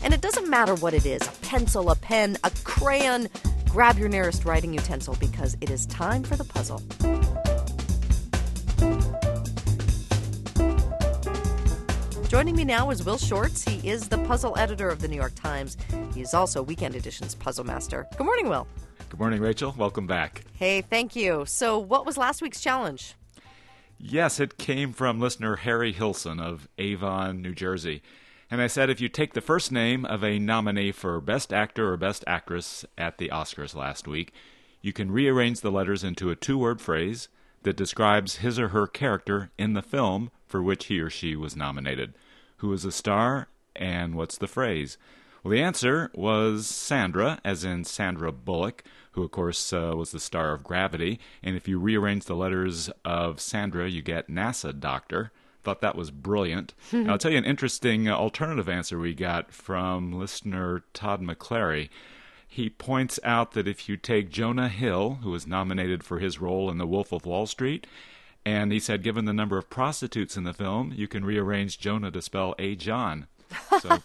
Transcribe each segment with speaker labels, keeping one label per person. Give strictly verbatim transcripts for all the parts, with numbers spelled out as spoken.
Speaker 1: And it doesn't matter what it is, a pencil, a pen, a crayon. Grab your nearest writing utensil because it is time for the puzzle. Joining me now is Will Shortz. He is the puzzle editor of the New York Times. He is also Weekend Edition's puzzle master. Good morning, Will.
Speaker 2: Good morning, Rachel. Welcome back.
Speaker 1: Hey, thank you. So what was last week's challenge?
Speaker 2: Yes, it came from listener Harry Hilson of Avon, New Jersey. And I said if you take the first name of a nominee for Best Actor or Best Actress at the Oscars last week, you can rearrange the letters into a two-word phrase that describes his or her character in the film for which he or she was nominated. Who is the star, and what's the phrase? Well, the answer was Sandra, as in Sandra Bullock, who, of course, uh, was the star of Gravity. And if you rearrange the letters of Sandra, you get NASA Doctor. Thought that was brilliant. And I'll tell you an interesting uh, alternative answer we got from listener Todd McClary. He points out that if you take Jonah Hill, who was nominated for his role in The Wolf of Wall Street, and he said given the number of prostitutes in the film, you can rearrange Jonah to spell A. John. So,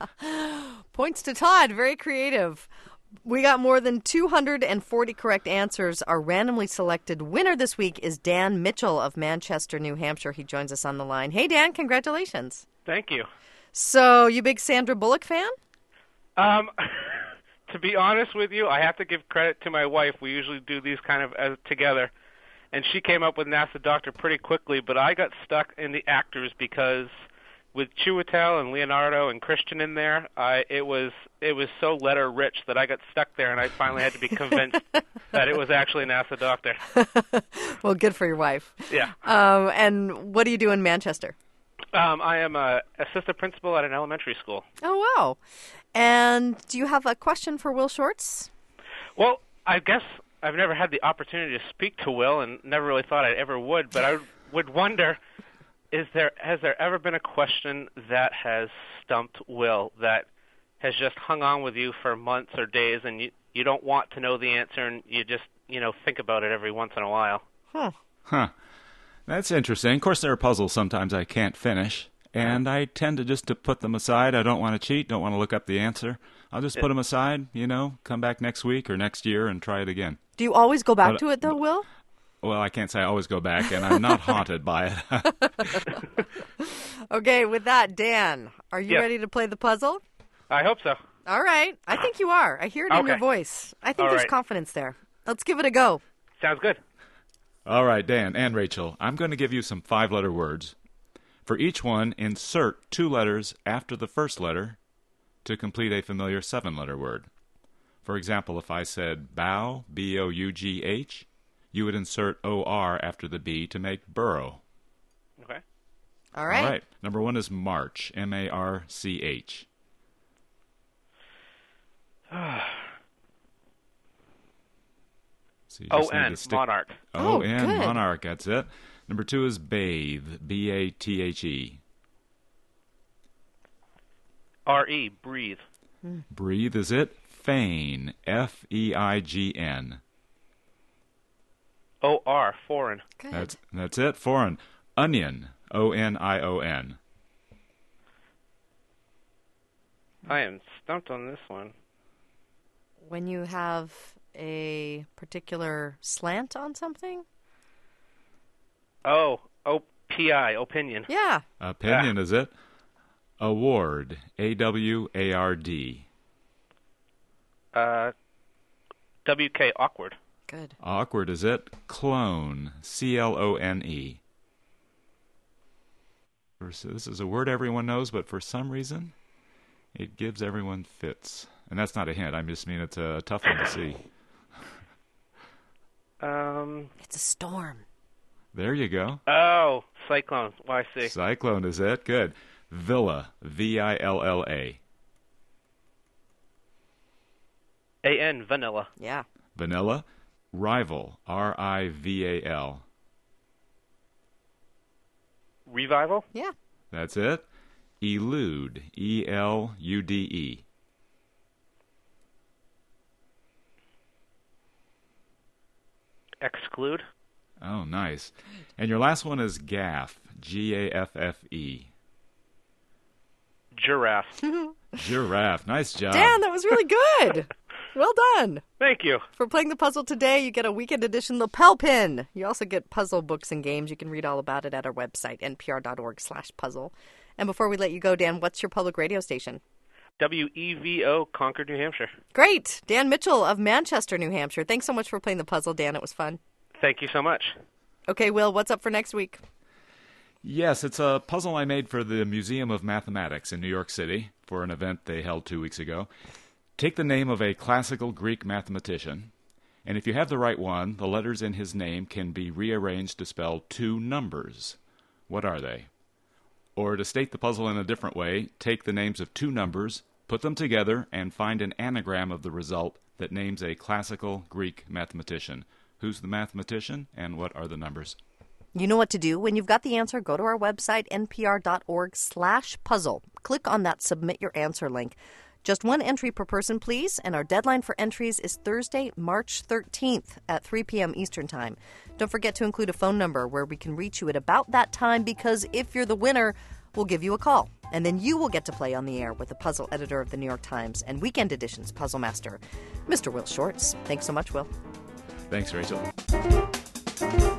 Speaker 1: Points to Todd. Very creative. We got more than two hundred forty correct answers. Our randomly selected winner this week is Dan Mitchell of Manchester, New Hampshire. He joins us on the line. Hey, Dan, congratulations.
Speaker 3: Thank you.
Speaker 1: So, you big Sandra Bullock fan?
Speaker 3: Um, to be honest with you, I have to give credit to my wife. We usually do these kind of as, together. And she came up with NASA Doctor pretty quickly, but I got stuck in the actors because with Chiwetel and Leonardo and Christian in there, I, it was it was so letter rich that I got stuck there, and I finally had to be convinced that it was actually NASA Doctor.
Speaker 1: Well, good for your wife.
Speaker 3: Yeah.
Speaker 1: Um, and what do you do in Manchester?
Speaker 3: Um, I am a assistant principal at an elementary school.
Speaker 1: Oh, wow. And do you have a question for Will Shortz?
Speaker 3: Well, I guess I've never had the opportunity to speak to Will and never really thought I ever would, but I would wonder, is there has there ever been a question that has stumped Will that has just hung on with you for months or days and you, you don't want to know the answer and you just, you know, think about it every once in a while?
Speaker 1: Huh.
Speaker 2: huh. That's interesting. Of course, there are puzzles sometimes I can't finish, and I tend to just to put them aside. I don't want to cheat, don't want to look up the answer. I'll just put them aside, you know, come back next week or next year and try it again.
Speaker 1: Do you always go back
Speaker 2: but,
Speaker 1: to it, though, Will?
Speaker 2: Well, I can't say I always go back, and I'm not haunted by it.
Speaker 1: Okay, with that, Dan, are you
Speaker 3: Yes.
Speaker 1: ready to play the puzzle?
Speaker 3: I hope so.
Speaker 1: All right. I think you are. I hear it in
Speaker 3: Okay.
Speaker 1: your voice. I think
Speaker 3: All
Speaker 1: there's
Speaker 3: right.
Speaker 1: confidence there. Let's give it a go.
Speaker 3: Sounds good.
Speaker 2: All right, Dan and Rachel, I'm going to give you some five-letter words. For each one, insert two letters after the first letter to complete a familiar seven-letter word. For example, if I said bow, B O U G H, you would insert O R after the B to make burrow.
Speaker 3: Okay.
Speaker 1: All right.
Speaker 2: All right. Number one is March, M A R C H. So you
Speaker 3: O
Speaker 2: just need
Speaker 3: N,
Speaker 2: to stick-
Speaker 3: monarch.
Speaker 1: Oh,
Speaker 2: O N,
Speaker 1: good.
Speaker 2: monarch, that's it. Number two is bathe, B A T H E.
Speaker 3: R E, breathe.
Speaker 2: Breathe is it. Feign, F E I G N.
Speaker 3: O R, foreign.
Speaker 1: Good.
Speaker 2: That's that's it. Foreign. Onion, O N I O N.
Speaker 3: I am stumped on this one.
Speaker 1: When you have a particular slant on something?
Speaker 3: Oh, O P I, opinion.
Speaker 1: Yeah.
Speaker 2: Opinion is it. Award, A W A R D.
Speaker 3: Uh, W K, awkward.
Speaker 1: Good.
Speaker 2: Awkward is it. Clone, C L O N E. This is a word everyone knows, but for some reason, it gives everyone fits. And that's not a hint. I just mean it's a tough one to see.
Speaker 3: Um.
Speaker 1: It's a storm.
Speaker 2: There you go.
Speaker 3: Oh, cyclone. Y C.
Speaker 2: Cyclone is it. Good. Villa, V I L L A.
Speaker 3: A N, vanilla.
Speaker 1: Yeah.
Speaker 2: Vanilla. Rival, R I V A L.
Speaker 3: Revival.
Speaker 1: Yeah.
Speaker 2: That's it. Elude, E L U D E.
Speaker 3: Exclude.
Speaker 2: Oh, nice. And your last one is gaff, G A F F E.
Speaker 3: Giraffe.
Speaker 2: Giraffe. Nice job.
Speaker 1: Dan, that was really good. Well done.
Speaker 3: Thank you.
Speaker 1: For playing the puzzle today, you get a weekend edition lapel pin. You also get puzzle books and games. You can read all about it at our website, npr.org slash puzzle. And before we let you go, Dan, what's your public radio station?
Speaker 3: W E V O, Concord, New Hampshire.
Speaker 1: Great. Dan Mitchell of Manchester, New Hampshire. Thanks so much for playing the puzzle, Dan. It was fun.
Speaker 3: Thank you so much.
Speaker 1: Okay, Will, what's up for next week?
Speaker 2: Yes, it's a puzzle I made for the Museum of Mathematics in New York City for an event they held two weeks ago. Take the name of a classical Greek mathematician, and if you have the right one, the letters in his name can be rearranged to spell two numbers. What are they? Or to state the puzzle in a different way, take the names of two numbers, put them together, and find an anagram of the result that names a classical Greek mathematician. Who's the mathematician, and what are the numbers?
Speaker 1: You know what to do. When you've got the answer, go to our website, npr.org slash puzzle. Click on that Submit Your Answer link. Just one entry per person, please, and our deadline for entries is Thursday, March thirteenth at three p.m. Eastern Time. Don't forget to include a phone number where we can reach you at about that time, because if you're the winner, we'll give you a call. And then you will get to play on the air with the puzzle editor of the New York Times and Weekend Edition's puzzle master, Mister Will Shortz. Thanks so much, Will.
Speaker 2: Thanks, Rachel.